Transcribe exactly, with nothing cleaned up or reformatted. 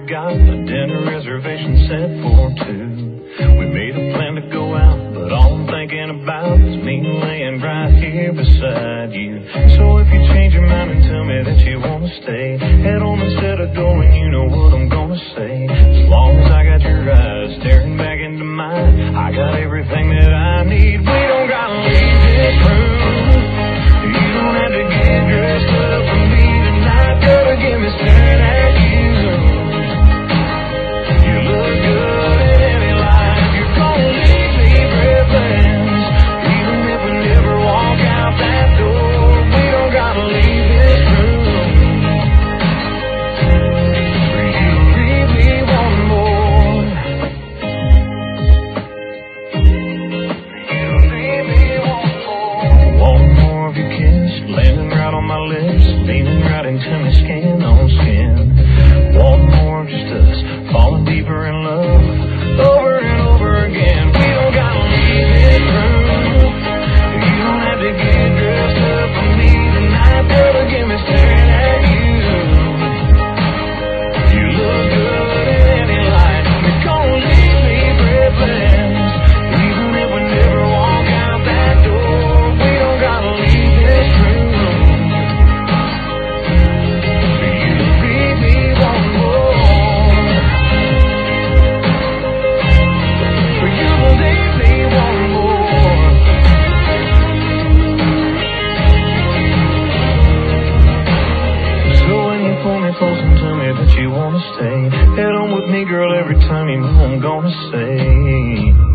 got a dinner reservation set for two. We made a plan to go out, but all I'm thinking about is me laying right here beside you. So if you change your mind and tell me that you wanna stay, head on instead of going, you know what I'm gonna say. As long as I got your eyes staring back into mine, I got everything that I need. We don't gotta leave this room. You don't have to get dressed up for me tonight. Gotta get me staring at you. You look good in any light. You're gonna leave me breathless, even if we never walk out that door. We don't gotta leave this room for you to leave me one more. You leave me one more. One more of your kiss, landing right on my lips, leaning right into my skin on skin. One more of just us, falling deeper in love, over and over again. We don't gotta leave this room. You don't have to get dressed up for me tonight. Gotta get me staring at you. You look good in any light. You're gonna leave me breathless, even if we never walk out that door. We don't gotta leave this room for you to leave me one more. For you to leave me one more. So when you pull me close and tell me that you wanna stay, head on with me, girl, every time you know I'm gonna say